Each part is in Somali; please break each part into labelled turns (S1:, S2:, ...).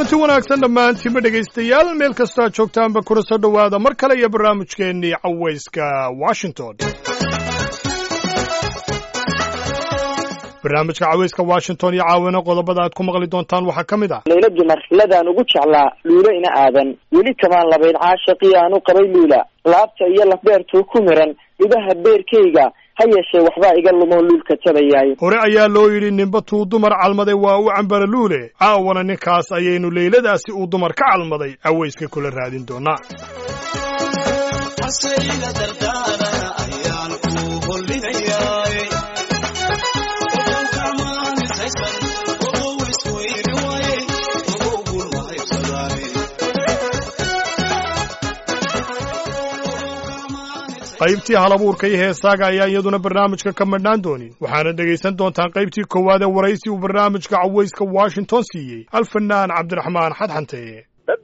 S1: kulanti wanaagsan dhammaantiinba dhegaystayaal meel kastoo aad joogtaanba kuna soo dhowaada mar kale iyo barnaamijkeennii cawayska washington barnaamijka cawayska washington iyo caawina qodobada aad ku maqli doontaan waxaa ka mid ah
S2: layla dumar ladaan ugu jeclaa luulo ina aadan weli kamaan labayn caashaqii aanu qabay luula laabta iyo lafbeertuu ku miran idaha beerkayga ha yeeshee waxbaa iga lumoo luulka tabayaay
S1: hore ayaa loo yidhi ninba tuu dumar calmaday waa u cambara luule caawana ninkaas ayaynu leyladaasi uu dumar ka calmaday cawayska kula raadin doonaa qaybtii halabuurka iyo heesaaga ayaa iyaduna barnaamijka ka madhnaan doonin waxaana dhegaysan doontaan qaybtii koowaad ee waraysi uu barnaamijka cawayska washington siiyey alfanaan cabdiraxmaan xadxante
S3: dad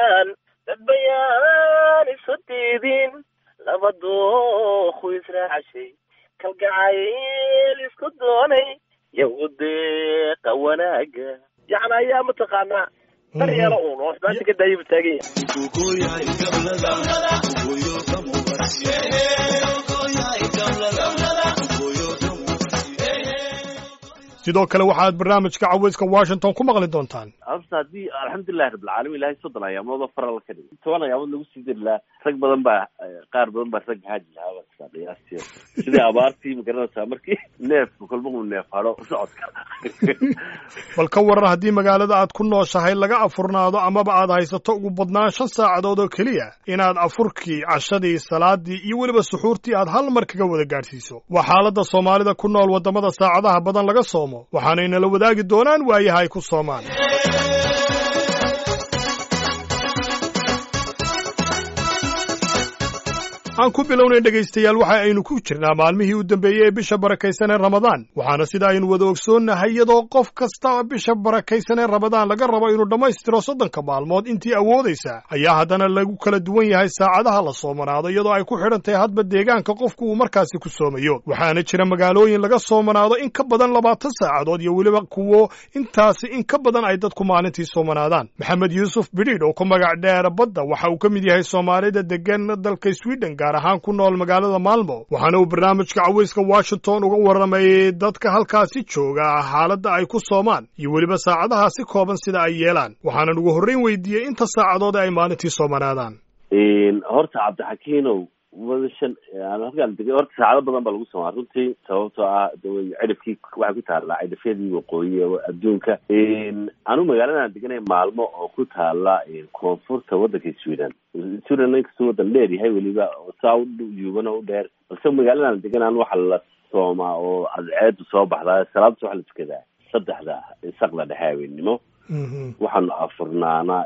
S3: bayaan isu diidin laba dooku israacshay kalgacayl isku doonay yagu deeqa wanaaga yani ayaa mataqaanaa daryeelo uun oo isbaanta ka daayibu taagan
S1: sidoo kale waxaad barnaamijka cawayska washington ku maqli doontaan
S4: horta haddii alxamdulilahi rabbilcaalamiin ilahay soddon ayaamoodoo faral ka dhigay 10 ayaamood lagu sii dari lahaa rag badan baa qaar badan baa rag haaji lahaa qiyaastii sidii abaartii magaranaysaa markii neefku kolba uu neef haro socodka
S1: bal ka waran haddii magaalada aad ku nooshahay laga afurnaado amaba aad haysato ugu badnaan 5 saacadood oo keliya inaad afurkii cashadii salaadii iyo weliba suxuurtii aad hal mar kaga wada gaadhsiiso waa xaaladda soomaalida ku nool waddamada saacadaha badan laga soomo waxaanay nala wadaagi doonaan waayaha ay ku soomaan aan ku bilownay dhegaystayaal waxa aynu ku jirnaa maalmihii u dambeeyey ee bisha barakaysan ee ramadaan waxaana sida aynu wada ogsoonnahay iyadoo qof kasta bisha barakaysan ee ramadaan laga rabo inuu dhammaystiro 30 maalmood intii awoodaysa ayaa haddana lagu kala duwan yahay saacadaha la soomanaado iyadoo ay ku xidhan tahay hadba deegaanka qofku uu markaasi ku soomayo waxaana jira magaalooyin laga soomanaado in ka badan 20 saacadood iyo weliba kuwo intaasi in ka badan ay dadku maalintii soomanaadaan maxamed yuusuf bidhiidh oo ku magac dheer badda waxa uu ka mid yahay soomaalida degan dalka Sweden gaar ahaan ku nool magaalada Malmo waxaana uu barnaamijka cawayska Washington uga waramayay dadka halkaasi jooga xaaladda ay ku soomaan iyo weliba saacadaha si kooban sida ay yeelaan waxaana ugu horreyn weydiiyay inta saacadood ay maalintii soomanaadaan
S4: horta cabdixakiinow wadashan halkaan degay horta saacado badan baa lagu soomaa runtii sababtoo ah cidhifkii waxay ku taallaa cidhifyadii waqooyi ee adduunka anu magaaladan deganay maalmo oo ku taala koonfurta waddanka Sweden inkastoo waddan dheer yahay weliba saa u yuubana u dheer balse magaaladan deganaan waxa la soomaa oo cadceedu soo baxdaa salaadta waxa la tukadaa 3 saqda dhexe habeenimo waxaanu afurnaanaa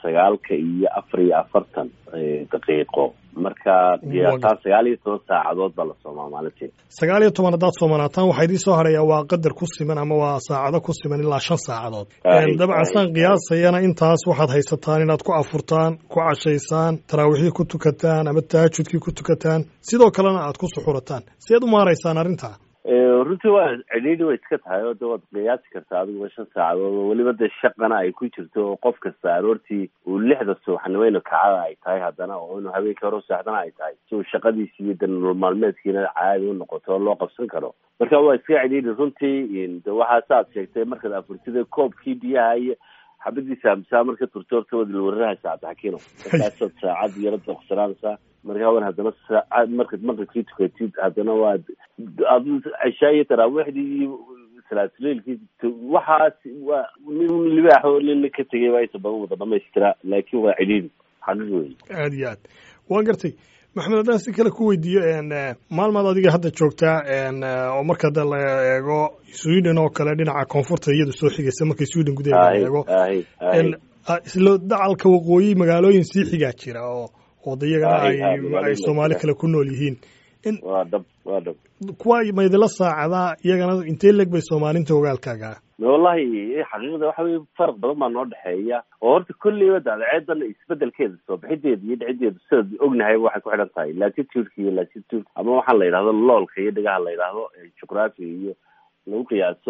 S4: 9:44 daqiiqo marka qiyaastaan 19 saacadood baa la soomaa maalintii
S1: 19 haddaad soomanaataan waxaa idiin soo haraya waa qadar ku siman ama waa saacado ku siman ilaa 5 saacadood dabcan saan qiyaasayana intaas waxaad haysataan inaad ku afurtaan ku cashaysaan taraawiixii ku tukataan ama tahajudkii ku tukataan sidoo kalena aad ku suxurataan sideed u maaraysaan arrintaa
S4: runtii waa cidhiidhi way iska tahay oo de waad qiyaasi kartaa adiguba 5 saacadood oo weliba dee shaqana ay ku jirto oo qof kasta aroortii uu 6 subaxnimo inuu kacada ay tahay haddana oo inuu habeenkii hore seexdana ay tahay si uu shaqadiisi iyo nolol maalmeedkiina caadi u noqoto oo loo qabsan karo marka waa iska cidhiidhi runtii de waxaa saaad sheegtay markaad afurtida koobkii biyaha iyo xabadiisa amsaa marka turtoorta wad ilwararahaysa cabdixakiino markaasood saacad yaro doqsanaanaysaa marka hawan haddana saacad markaad maqribkii tukatid haddana waad cishaa iyo taraawiixdii iyo salaatuleilkii waxaas waa nin libaax oo nin ka tegay baa inta badan wada dhamaystira laakiin waa cidhiidhi xaqiiq wey
S1: aad iyo aad waan gartay maxamed haddaan si kale ku weydiiyo maalmaad adiga hadda joogtaa oo marka hadda la eego Sweden oo kale dhinaca koonfurta iyadu soo xigaysa markay Sweden gudaheeda la eego isla dacalka waqooyi magaalooyin sii xigaa jira oo iyagana ay Soomaali kale ku nool yihiin
S4: waa dhab
S1: kuwa maydala saacada iyagana intee leeg bay Soomaalinta ogaalkaaga
S4: wallahi xaqiiqda waxa weeye farq badan baa noo dhaxeeya oo horta kulliba daadceedan isbedelkeeda soo bixideeda iyo dhicideeda sida ognahay waxay ku xidhan tahay latitude iyo latitude ama waxaan la yiraahdo loolka iyo dhigaha la yiraahdo geography iyo lagu qiyaaso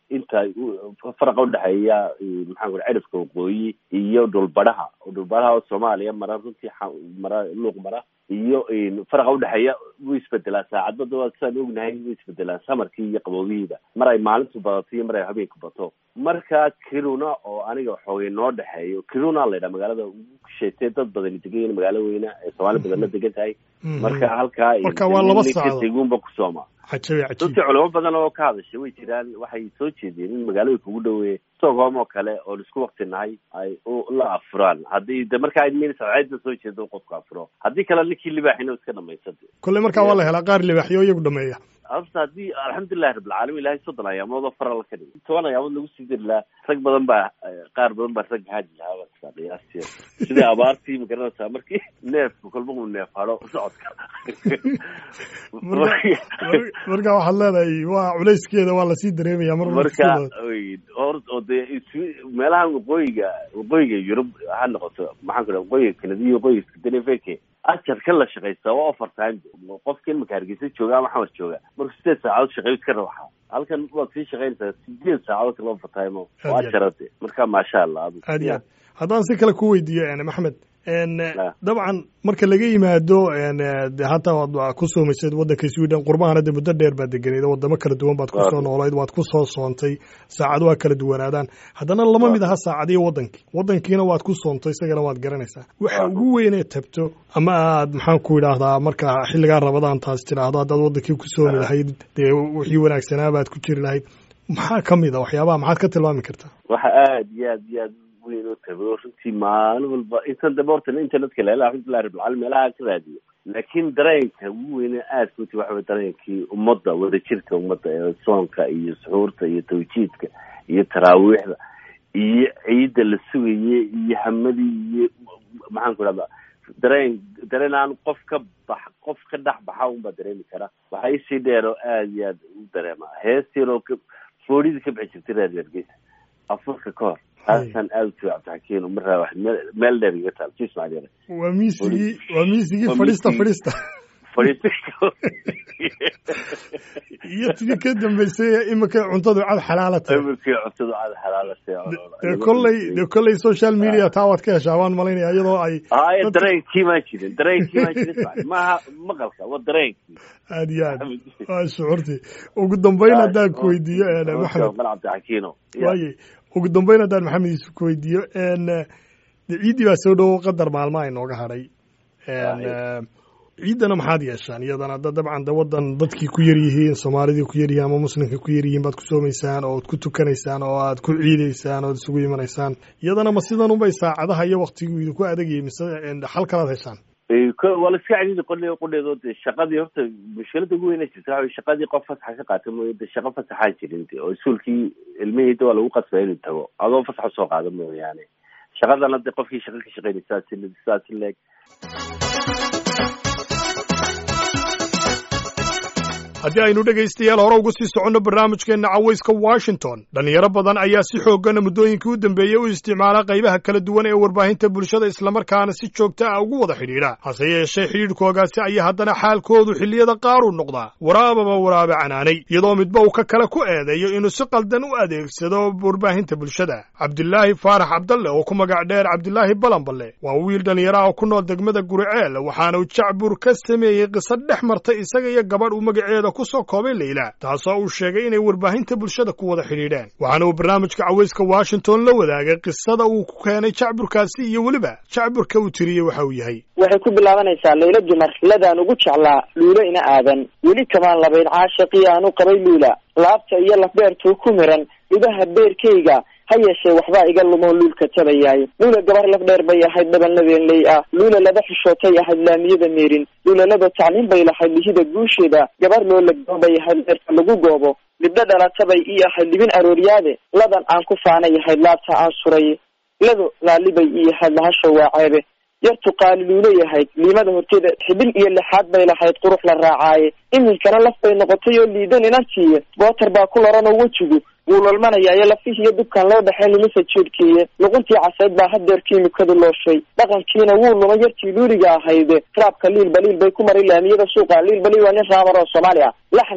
S4: inta faraqa udhexeeya maxaan ku cirifka waqooyi iyo dhulbadhaha oo Soomaaliya mara runtii mara luuq mara iyo faraqa udhexeeya wuu isbedelaa saacadba waa saan ognahay wuu isbedelaa samarkii iyo qaboobihiida mar ay maalintu badato iyo mar ay habeenku bato marka Kiruna oo aniga xoogay noo dhaxeeyo Kiruna la yiraahdo magaalada ugu sheetay dad badan degan magaalo weyna ee Soomaali badan degan tahay marka halka
S1: waa laba saacadood
S4: deegaanba ku Sooma dadka culamo badan oo ka hadashay way jiraan waxay soo jeedeen in magaalada kugu dhaweey Stockholm oo kale oo isku waqtinahay ay la afraan hadii marka ay meel saacada soo jeedo qofka afro hadii kale ninkii libaaxina iska dhameysatay
S1: kulli marka waa la helaa qaar libaaxyo iyagu dhameeya
S4: hadii alxamdulillaah rabbil caalamiin ilaahay soddon ayaamood faral ka dhigay 10 ayaamood lagu sii dirilaa rag badan baa qaar badan baa rag haaji lahaa qiyaastii sida abaartii magaranaysa markii neef kulmo uu neef haro socodka
S1: marka waxaad leedahay waa culayskeeda waa lasii dareemayaa
S4: marka oo meelaha waqooyiga Yurub ha noqoto maxaan ku dhahay waqooyiga Kanada waqooyiga Scandinavia ajarka la shaqeysta waa overtime qofkii marka Hargeysa jooga ama Xamar jooga marka 8 saacadood shaqeeyo iska raaxa halkan waad sii shaqeynaysaa 8 saacadood kala overtime waa jarade marka ma sha Allah
S1: haddaan si kale ku weydiiyo Maxamed dabcan marka laga yimaado hata waad ku soomaysay waddanka Sweden qurbahana muddo dheer baad deganeed wadamo kala duwan baad ku soo noolayd waad ku soo soontay saacado waa kala duwanaadaan haddana lama mid aha saacadii waddankiina waad ku soontay isagana waad garanaysaa waxa ugu weyn ee tabto ama aad maxaan ku idhaahdaa marka xilliga Ramadaan taas tiraahdo haddaad waddankii ku soomi lahayd dee wixii wanaagsanaa baad ku jiri lahayd maxaa kamid ah waxyaabaha maxaad ka tilmaami kartaa
S4: waxa aad iyo aad weyn oo tababar runtii maalin walba inta daboortan internetka la alxamdulillaah rabbil caalamiin meelaha ka raadiyo laakiin dareenka ugu weyn aad ku tii waxa dareenkii ummadda wadajirka ummadda ee soonka iyo suxuurta iyo tawjiidka iyo taraawiixda iyo ciida la sugayay iyo hamadii iyo maxaan ku radaa dareenaan qof ka dhex baxa un baa dareemi kara waxay si dheer oo aad iyo aad u dareema heestiroo foorida ka bixi jirtay reergeys afurka ka hor هذا أوتو عبد الحكيم ومرة واحد مالدر يقتل شو اسمه عليه
S1: وميسي فريستا يتبي كده بيسي إما كعنتدو على حلالة كل سوشيال ميديا تعود كده شعبان ماليني أيضا أي
S4: درين كي ما مغلقة والدرين
S1: عادي شعورتي وقدام بين هذا كويدية أنا محمد
S4: عبد الحكيم
S1: ugu dambeyn haddaan maxamed isu ku weydiiyo ciiddii baa soo dhowo qadar maalmaha inooga hadhay ciiddana maxaad yeeshaan iyadana dabcan waddan dadkii ku yar yihiin soomaalidii ku yar yihiin ama muslimkii ku yar yihiin baad ku soomaysaan oo ad ku tukanaysaan oo aad ku ciidaysaan oo ad isugu imanaysaan iyadana ma sidan unbay saacadaha iyo waktigii idinku adagayay mise xal kalaad heshaan
S4: waa la iska cadiida qudheedood shaqadii horta mushkilada ugu weyn jirta waxa shaqadii qof fasaxa ka qaatay mooyee shaqo fasaxa jirin oo iskuulkii ilmihii waa lagu qasbay inuu tago adoo fasax soo qaada mooyaane shaqadan hadda qofkii shaqo ka shaqeynaysaa si leeg
S1: haddii aynu dhegaystayaal hore ugu sii soconno barnaamijkeenna cawayska Washington dhalinyaro badan ayaa si xooggan muddooyinkii u dambeeyay u isticmaala qaybaha kala duwan ee warbaahinta bulshada isla markaana si joogto ah ugu wada xidhiidha hase yeeshee xidhiidhkoogaasi ayaa haddana xaalkoodu xilliyada qaar u noqdaa waraabe canaanay iyadoo midba uu ka kale ku eedeeyo inuu si qaldan u adeegsado warbaahinta bulshada Cabdilaahi Faarax Cabdalle oo ku magac dheer Cabdilaahi Balanballe waa wiil dhalinyaro ah oo ku nool degmada Guriceel waxaana uu jacbur ka sameeyay qisad dhex martay isaga iyo gabadh uu magaceeda ku soo koobay Leila taasoo uu sheegay inay warbaahinta bulshada ku wada xidhiidheen waxaana uu barnaamijka cawayska Washington la wadaagay qisada uu ku keenay jacburkaasi iyo waliba jacburka uu tiriyay waxa uu yahay
S2: waxay ku bilaabanaysaa Leila dumar ladaan ugu jeclaa Luula ina aadan weli kamaan labayn caashiqii aanu qabay Luula laabta iyo lafbeertu ku miran idaha beerkayga hayeshe waxba iga lumo luulka tabayay Luula gabar laf dheer bay ahayd dhabanladeen leey ah Luula laba xishootay ahayd laamiyada meerin Luula laba tacliin bay lahayd lihida guusheeda gabar loo lagdoobay ahayd dheerta lagu goobo libda dhalatabay iyo ahayd libin arooriyaade ladan aan ku faanay ahayd laabta aan suray lado laalibay iyo ahayd lahasho waaceebe yartu qaali Luula yahayd liimada horteeda xibin iyo lixaad bay lahayd qurux la raacaaye iminkana laf bay noqotay oo liidan inantiiye bootar baa ku laran oo wejigu wuu lolmanayaa lafihii iyo dubkan loo dhaxayn limisa jeedkiiye luquntii casayd baa haddeer kiimikadu looshay dhaqankiina wuu lumay yartii luuliga ahayde raabka liil baliil bay ku maray laamiyada suuqa liil baliil waa nin raabar oo Soomaali ah laxankane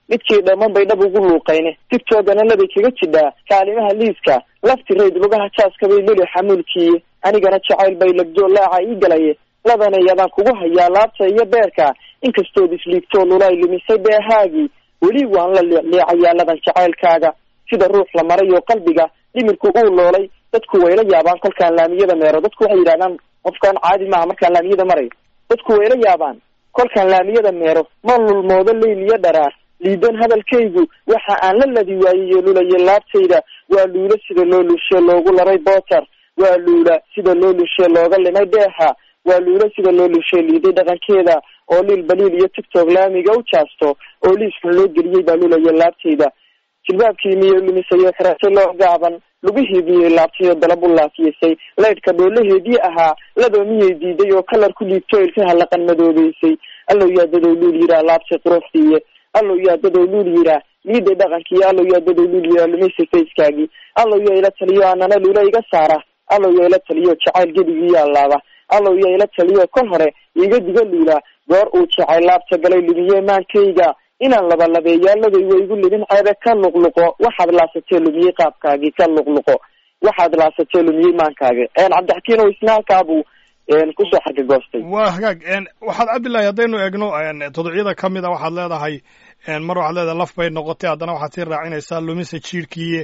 S2: midkii dhamman bay dhab ugu luuqayne tigtoogana labay kaga jidhaa kaalimaha liiska laftirayd lugaha jaaska bay luli xamuulkiiye anigana jacayl bay lagdoo laaca ii galaye ladanayadaan kugu hayaa laabta iyo beerka inkastood isliigtoo lulay lumisay beehaagii weli waan la liicliicayaa ladan jacaylkaaga sida ruux la maray oo qalbiga dhimirku uu loolay dadku wayla yaabaan kolkaan laamiyada meero dadku waxay yidhahdaan qofkaan caadi maaha markaan laamiyada marayo dadku wayla yaabaan kolkaan laamiyada meero ma lulmoodo leyl iyo dharaar liidan hadalkaygu waxa aan la ladi waayeyo lulayo laabtayda waa luula sida loo lushe loogu laray bootar waa luula sida loo lushe looga limay deexa waa luula sida loo lushe liiday dhaqankeeda oo liil baliil iyo tigtog laamiga u jaasto oo liiskan loo geliyey baa lulayo laabtayda jilbaabkii miyay lumisayo xirasay loo gaaban lugihii miyay laabtay oo dalab u laafiyasay laydhka dhoolaheedii ahaa ladoo miyay diiday oo kalar ku dhiibto ilkaha laqan madoobeysay allow yaa dadow luul yiraa laabtay quruxdiiye allow yaa dadow luul yiraa liiday dhaqankiiyo allow yaa dadow luul yiraa lumisay fayskaagii allow yaa ila taliyo anana luula iga saara allow yaa ila taliyo jacayl gebigiiyo allaaba allow yaa ila taliyo kol hore iga diga luula goor uu jacayl laabta galay lumiye maankayga inaan labalabeeyaalladay waygu libin ceebe ka luqluqo waxaad laasatee lumiyey qaabkaagii ka luqluqo waxaad laasatee lumiyey maankaagi cabdixakiin oo isna halkaabuu kusoo xargagoostay
S1: waa hagaag waxaad cabdillahi haddaynu eegno todocyada ka mid a waxaad leedahay mar waxaad leedahay laf bay noqotay haddana waxaad sii raacinaysaa lumisa jiirkii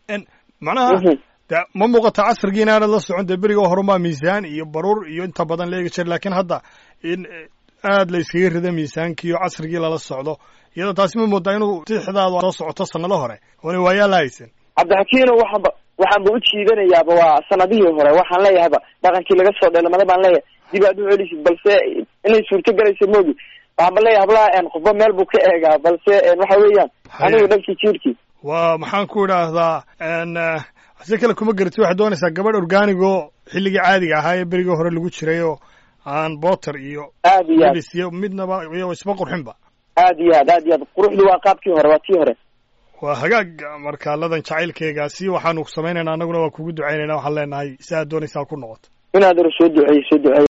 S1: macnaha de ma muuqata casrigii inaanad la socon dee beriga horumaa miisaan iyo baruur iyo inta badan la eegi jira lakin hadda in aad la iskaga rida miisaankii oo casrigii lala socdo iyadoo taasi ma moodaa inuu sixdaadu soo socoto sanado hore oona waayaa la haysan
S2: cabdixakiino waxaanba u jiidanayaaba waa sanadihii hore waxaan leeyahayba dhaqankii laga soo dheelamada baan leeyahay dib aad u celisid balse inay suurto galaysa moogi waxaanba leeyahay hablaha qofba meel buu ka eegaa balse waxa weeyaan anigu dhankii jiirkii
S1: waa maxaan ku idhaahdaa si kale kuma garati waxaad doonaysaa gabadh organigo xilligii caadiga ahaa ee berigii hore lagu jiray oo aan boter iyo
S2: aad iyo aad
S1: iyo midnaba iyo isba qurxinba
S2: aad iyo aad quruxdu waa qaabkii hore waa tii hore
S1: waa hagaag marka ladan jacaylkeegaasi waxaanu samaynaynaa annaguna waa kugu ducaynayna waxaan leenahay si aad doonaysaa ku noqoto
S2: inaad aro soo duceey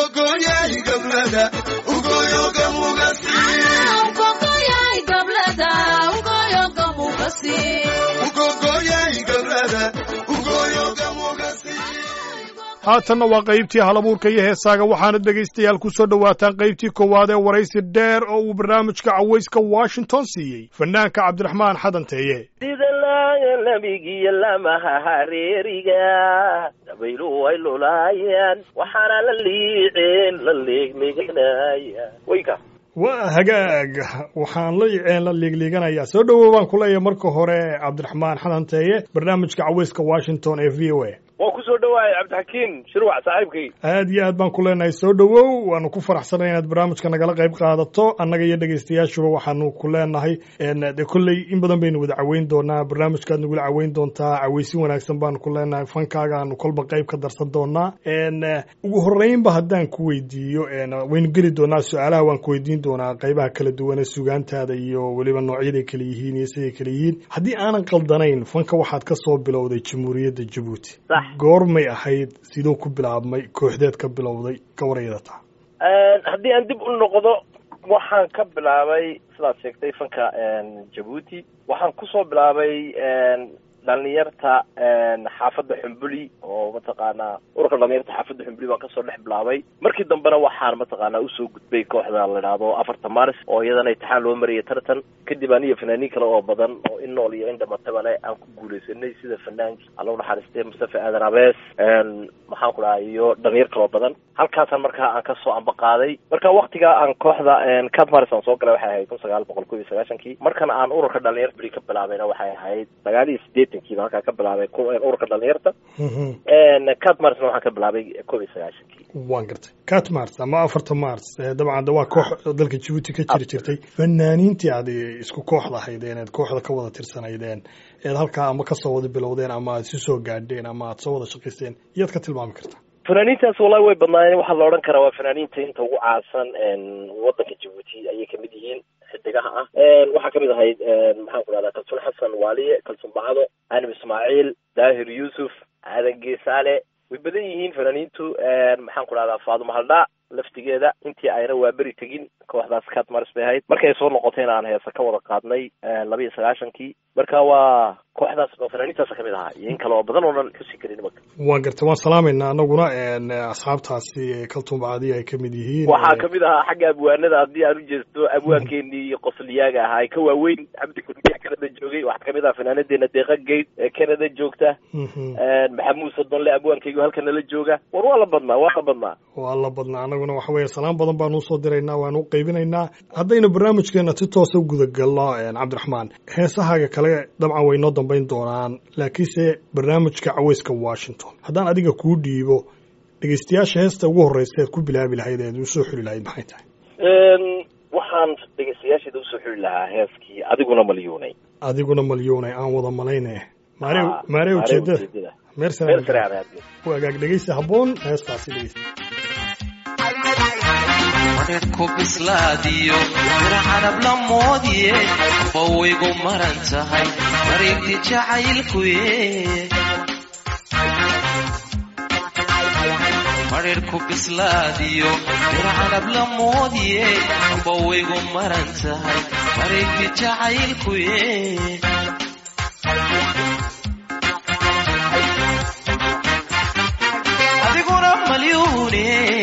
S1: haatanna waa qaybtii halabuurka iyo heesaaga waxaana dhegaystayaal ku soo dhowaataan qaybtii koowaad ee waraysi dheer oo uu barnaamijka cawayska washington siiyey fanaanka cabdiraxmaan xadanteeye
S3: sida laaga labigiyo lamaha hareeriga dabaylu way lulaayaan waxaana la liiceen la leegleeganaya wayka
S1: waa hagaag waxaan la liigliiganayaa soo dhowow baan ku leeyahay marka hore cabdiraxmaan xadanteeye barnaamijka cawayska washington ee v o a
S3: waa ku soo dhawaayay cabdixakiin shirwac saaxiibkay
S1: aad iyo aad baan ku leenahay soo dhowow waanu ku faraxsanay inaad barnaamijka nagala qayb qaadato annaga iyo dhegaystayaashuba waxaanu ku leenahay de kolley in badan baynu wada caweyn doonaa barnaamijkaad nagula caweyn doontaa cawaysin wanaagsan baanu ku leenahay fankaaga aanu kolba qayb ka darsan doonaa ugu horreynba haddaan ku weydiiyo waynu geli doonaa su-aalaha waan ku weydiin doonaa qaybaha kala duwan ee sugaantaada iyo weliba noocyaday kala yihiin iyo siday kala yihiin haddii aanan qaldanayn fanka waxaad ka soo bilowday jamhuuriyadda jabuuti goormay ahayd siduu ku bilaabmay kooxdeed ka bilowday gawarayada taa
S3: haddii aan dib u noqdo waxaan ka bilaabay sidaad sheegtay fanka jabuuti waxaan kusoo bilaabay dhalinyarta xaafadda xumbuli oo mataqaanaa ururka dhalinyarta xaafadda xumbuli baan kasoo dhex bilaabay markii dambena waxaan mataqaanaa usoo gudbay kooxda la idhaahdo 4 maaris oo iyadana imtixaan loo mariyay tartan kadib aan iyo fanaaniin kale oo badan oo in nool iyo in dhamataba le aan ku guuleysanay sida fanaanki alla unaxariistay mustafa aadan abees maxaan ku dhahay iyo dhalinyar kale oo badan halkaasaan markaa aan kasoo ambaqaaday marka waktigaa aan kooxda 4 maaris aan soo galay waxay ahayd 1990 markan aan ururka dhalinyarta beri ka bilaabayna waxay ahayd 98 halkaa ka bilaabay ururka dhalinyarta catmars waxaan ka bilaabay 1990
S1: waan gartay catmars ama 4 mars dabcan waa koox dalka Djibouti ka jirtay fanaaniintii aad isku kooxda ahaydeen aad kooxda ka wada tirsanaydeen ee halkaa ama ka soo wada bilowdeen ama aad soo gaadheen ama aad soo wada shaqaysteen iyaad ka tilmaami kartaa
S3: fanaaniintaas wallahi way badnaayeen waxaa la odhan karaa waa fanaaniinta inta ugu caansan wadanka Djibouti ayay kamid yihiin xidigaha ah waxaa kamid ahayd maxaan ku dhahdaa kalsoon xasan waaliye kalsoon bacdo anib ismaaciil daahir yuusuf aadan geesaale way badan yihiin fanaaniintu maxaan ku dhahdaa faadumo haldhaa laftigeeda intii ayna waa beri tegin kooxdaas Katmaris bay ahayd markay soo noqotayna aan heesa ka wada qaadnay 92 marka waa kooxdaas oo fanaaniintaas kamid ahaa in kale oo badan oo dhan ku sii karin marka
S1: waan gartay waan salaamayna anaguna asxaabtaasi Kaltuun Bacdi ay kamid yihiin
S3: waxa kamid ahaa xagga abwaanada hadii aan u jeesto abwaankeennii qosliyaaga ahaa ka waaweyn Cabdi Kulmiye Canada joogay waxa kamid ah fanaanadeena Deeqa Geed ee Canada joogta Maxamuud Sodonle abwaankeygu halkan la jooga war waa la badnaa
S1: anaguna waxa weeye salaam badan baan u soo diraynaa waan u qaybinaynaa haddayna barnaamijkeena si toos ah guda galno Cabdiraxmaan heesahaaga kale dabcan way noo dambayn doonaan laakiinse barnaamijka Cawayska Washington haddaan adiga kuu dhiibo dhegeystayaasha heesta ugu horeysa ku bilaabi lahayd ee soo xuli lahayd maxay tahay
S3: waxaan dhegeystayaasha u soo xuli lahaa heeskii adiguna malyoonay aan wada malaynay maare ujeedada meersana wagaag dhegeysta habboon heestaasi dhegeysta
S5: ku bislaadiyo carab la moodiye bawaygu maran tahay mareegti jacaylku mareerku bislaadiyo carab la moodiye bawaygu maran tahay mareegti jacaylku adiguna malyoone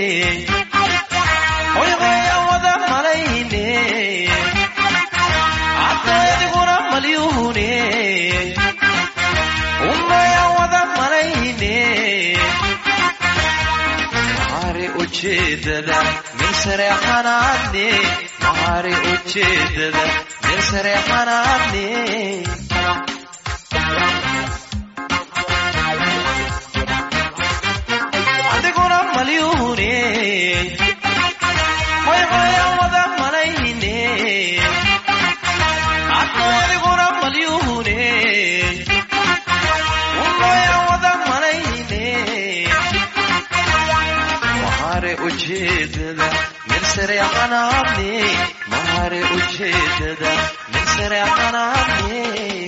S5: ujeedada min sareexanaadne mahari ujeedada min sareexanaadne adiguna malyuune hoyhoya wada malayne adiguna malyuune hoya wada malayne ujeedada min sareexanaadne mahari ujeedada min sareexanaadne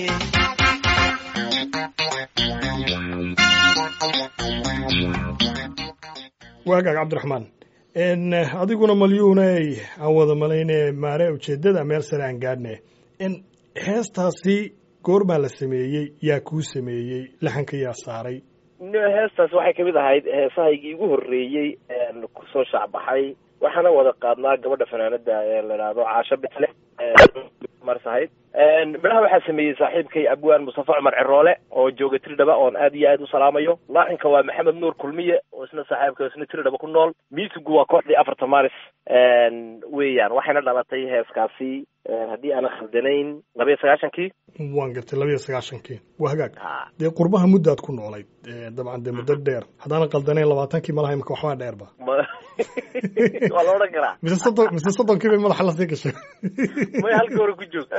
S1: waagaag Cabdiraxmaan adiguna malyuunay aan wada malaynay maare ujeedada meel sare aan gaadhnay heestaasi goormaa la sameeyey yaa kuu sameeyey laxanka yaa saaray
S3: heestaas waxay kamid ahayd heesahaygii ugu horreeyey kusoo shacbaxay waxaana wada qaadnaa gabadha fanaanada ee la yidhaahdo Caasho Bitle marsahayd midhaha waxaa sameeyey saaxiibkay abwaan Mustafa Cumar Ciroole oo jooga Tirdaba oon aad iyo aad u salaamayo laaxinka waa Maxamed Nuur Kulmiye oo isna saaxiibka isna Tirdaba ku nool miisigu waa kooxdii 4 Maaris weeyaan waxayna dhalatay heeskaasi haddii aan khaldanayn 92
S1: waan gartay 92 waa hagaag dee qurbaha muddaad ku noolayd dabcan dee muddo dheer haddaan khaldanayn 20 malaha imka waxba dheerba
S3: waa la oran karaa
S1: mise soddonkii bay madaxa la sii gashay
S3: way halka hore ku joog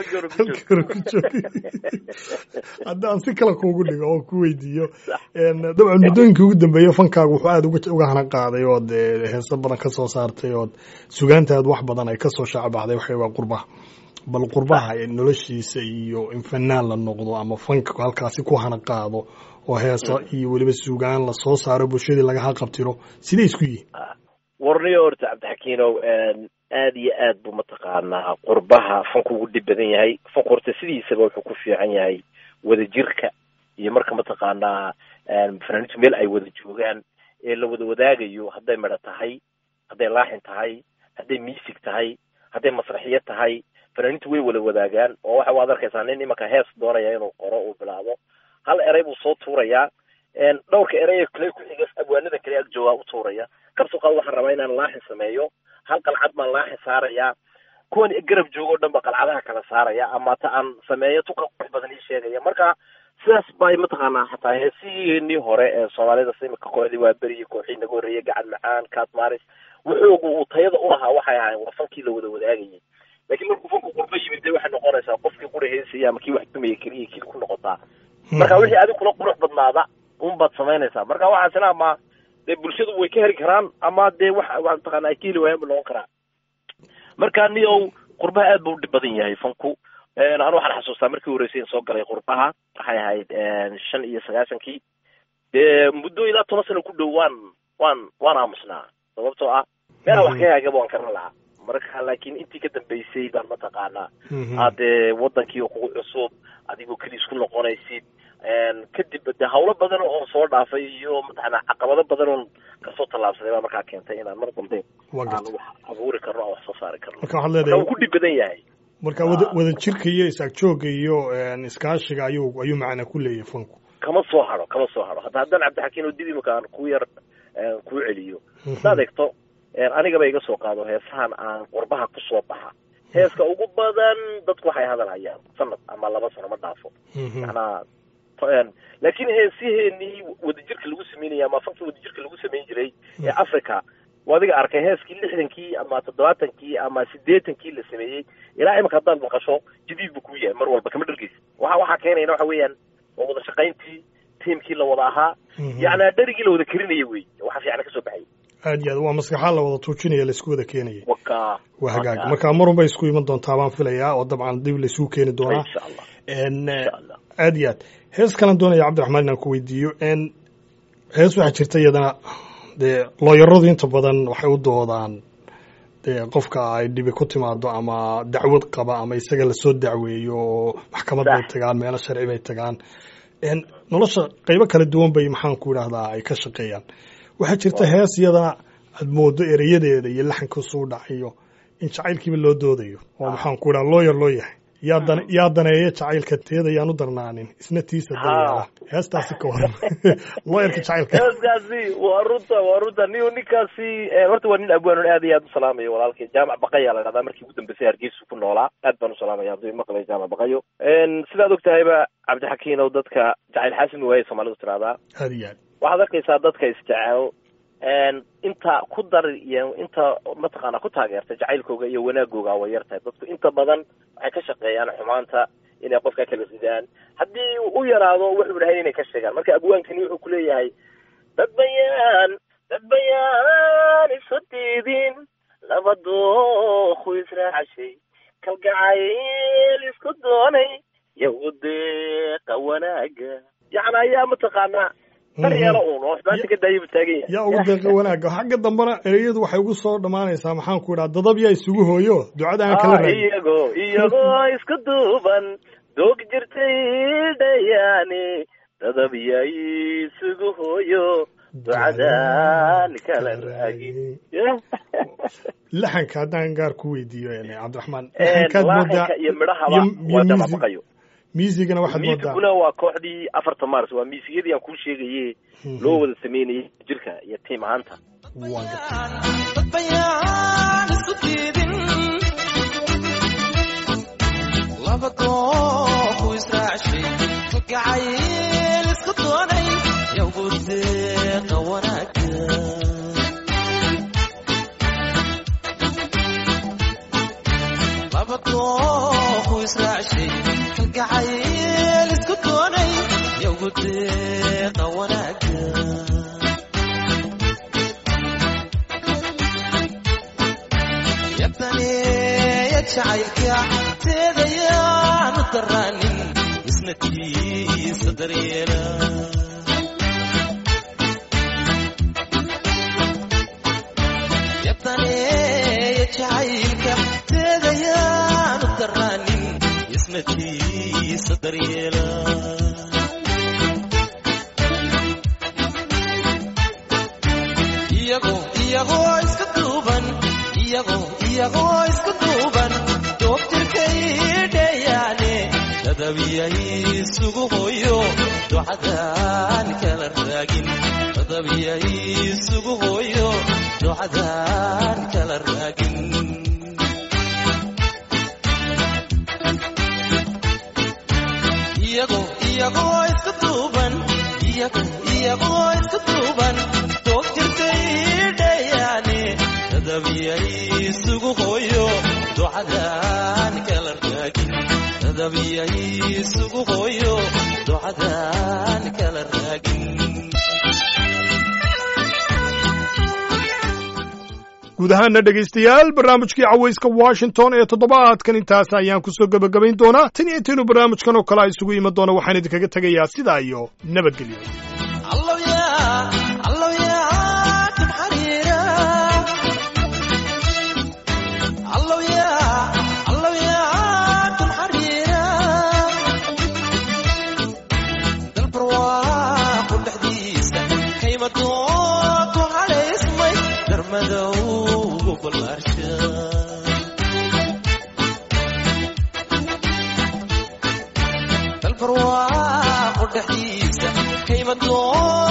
S1: haddaan si kale kuugu dhigo oo ku weydiiyo dabcan muddooyinkii ugu dambeeyey fankaagu wuxuu aad uga hana qaaday ood heeso badan ka soo saartay ood sugaantaad wax badan ay ka soo shaacabaxday waxay waa qurbaha bal qurbaha noloshiisa iyo in fanaan la noqdo ama fanka halkaasi ku hana qaado oo heeso iyo weliba sugaan la soo saaro bulshadii laga haqabtiro sidee isku yihiin
S3: warniyo horta Cabdixakiinow aad iyo aad buu mataqaanaa qurbaha fanku ugu dhib badan yahay fanku horta sidiisaba wuxuu ku fiican yahay wada jirka iyo marka mataqaanaa fanaaniintu meel ay wada joogaan ee la wada wadaagayo hadday madha tahay hadday laaxin tahay hadday miisig tahay hadday masraxiyad tahay fanaaniintu way wada wadaagaan oo waxa waad arkaysaa nin imanka hees doonaya inuu qoro uu bilaabo hal eray buu soo tuurayaa dhowrka erey kale ku xiga abwaanada kale ag jooga u tuuraya kabsoo qaad waxaan rabaa inaan laaxin sameeyo hal qalcad baan laaxin saarayaa kuwan garab joogo dhan ba qalcadaha kala saaraya ama ta aan sameeyo tuqa qurux badan ii sheegaya marka sidaas bay mataqaanaa xataa heesihii hore ee Soomaalida simka kooxdii waa beri kooxii naga horeeyay gacan macaan Katmaris wuxuu uu tayada u lahaa waxay ahaayeen wafankii la wada wadaagayay laakiin markuu fanku qurba yimid waxay noqonaysaa qofkii qura heesaya ama kii wax tumay kaliya ku noqotaa marka wixii adigu kula qurux badnaada baad samaynaysaa marka waxaasina ama dee bulshadu way ka heli karaan ama dee wax mataqaanaa ay ka heli waayaan noqon karaa marka niyow qurbaha aad buu u dhib badan yahay fanku aan waxaan xasuustaa markii horeysay soo galay qurbaha waxay ahayd 95 dee muddo ilaa 10 sano ku dhow waan aamusnaa sababtoo ah meelaha wax ka hagaag waan karan lahaa marka laakiin intii ka dambeysay baan mataqaanaa hadee wadankii kugu cusub adigoo keli isku noqonaysid kadib de hawlo badan oo soo dhaafay iyo mataqaanaa caqabado badan oo kasoo tallaabsaday baa markaa keentay inaan mar dambe aan wax abuuri karno oo wax soo saari karno
S1: marka waxaad leedahay
S3: ku dhib badan yahay
S1: marka wada jirka iyo isagjooga iyo iskaashiga ayuu macna ku leeyahay fanku
S3: kama soo haro haddaan cabdixakiin oo dibi markaan ku yar ku celiyo hadaad eegto anigaba iga soo qaado heesahan aan qurbaha ku soo baxa heeska ugu badan dadku waxay hadalhayaan sanad ama 2 sano ma dhaafo macnaa laakiin heesiheenii wadajirka lagu sameynaya ama fankii wadajirka lagu sameyn jiray ee Africa wadiga arkay heeskii 60kii ama 70kii ama 80kii la sameeyay ilaa imika haddaad maqasho jadiid buu ku yahay mar walba kama dhargeysa waxa keenayna waxa weeyaan wada shaqayntii teamkii la wada ahaa yaani dharigii la wada karinayay way waxa fiican ka soo baxay
S1: aad iyo waa maskaxda la wada tuujinaya la isku wada keenayay waa hagaag marka marun bay isku iman doontaa baan filayaa oo dabcan dib la isku keeni doonaa insha Allah aad iyo aad hees kale doonaya Cabdiraxmaan inaan ku weydiiyo hees waxa jirta iyadana de looyaradu inta badan waxay u doodaan de qofka ay dhibi ku timaado ama dacwad qaba ama isaga la soo dacweeyo maxkamad bay tagaan meel sharci bay tagaan nolosha qaybo kala duwan bay maxaan ku yiraahdaa ay ka shaqeeyaan waxa jirta hees iyadana aad moodo erayadeeda iyo laxanka soo dhacayo in jacaylkiiba loo doodayo oo maxaan ku yiraahdaa looyar loo yahay yaa daneeya jacaylka teeda yaan u darnaanin isna tiisa daneeya heestaasi ka waran looyarka jacaylka
S3: heestaasi waa runta ninkaasi horta waa nin abwaan aad iyo aad u salaamayo walaalkay jaamac baqaya la dhahdaa markii ugu dambeysay Hargeysa ku noolaa aad baan u salaamaya hadii maqlay jaamac baqayo sidaad ogtahayba Cabdixakiin oo dadka jacayl xasan way Soomaalidu tiraahdaa
S1: aad iyo aad
S3: waxaad arkaysaa dadka isjecel inta ku dar iyo inta mataqaana ku taageerta jacaylkooga iyo wanaagooga way yartahay dadku inta badan waxay ka shaqeeyaan xumaanta inay qofka kala sidaan haddii uu yaraado wuxuu dhahay inay ka sheegaan marka abwaankani wuxuu ku leeyahay dad bayaan isodidin labadoo khu israacay kalgacayl isku doonay yahudeeqa wanaaga yacni ayaa mataqaanaa
S1: yaa ugu deeqa wanaaga xagga dambana ereyadu waxay ugu soo dhamaanaysaa maxaan ku idhaha dadab yaa isugu hooyo ducada aan kala raadin
S3: iyagoo isku duuban doog jirtay dhayaani dadab yaa isugu hooyo ducadaan kala raagin
S1: laxanka haddaan gaar ku weydiiyo Cabdiraxmaan
S3: laxanka iyo midhahaba waa damaqayo
S1: miisigana waxaad moodaa
S3: miisiguna waa kooxdii 4 Maars waa miisigiyadii aan ku sheegayay loo wada sameeyay jirka iyo team ahaanta
S5: kalgacayl isku doonay yagu deeqa wanaaga yabtaneeya jacaylka teedayaanu daraanin isna tiisa daryeela yabtaneeya jacaylka teedayaanu daraanin isna tiisa daryeela iyagoo isku duuban doobtirkay dhayaane dadabiyay isugu hooyo ducadaan kala raagin dadabiyay isugu hooyo ducadaan kala raagin iyagoo isku duuban doogtirkay dhayaane dadabiyay isugu hooyo ducadaan kala raagin dadabiyay isugu hooyo ducadaan kala raagin
S1: guud ahaana dhegaystayaal barnaamijkii cawayska Washington ee toddobaadkan intaas ayaan ku soo gabagabayn doonaa tan iyo intaanu barnaamijkan oo kale isugu iman doona waxaan idinkaga tegayaa sidaa iyo nabadgelyo
S5: مدعو بالأرشاد البرواق والدحيسة كيما تدور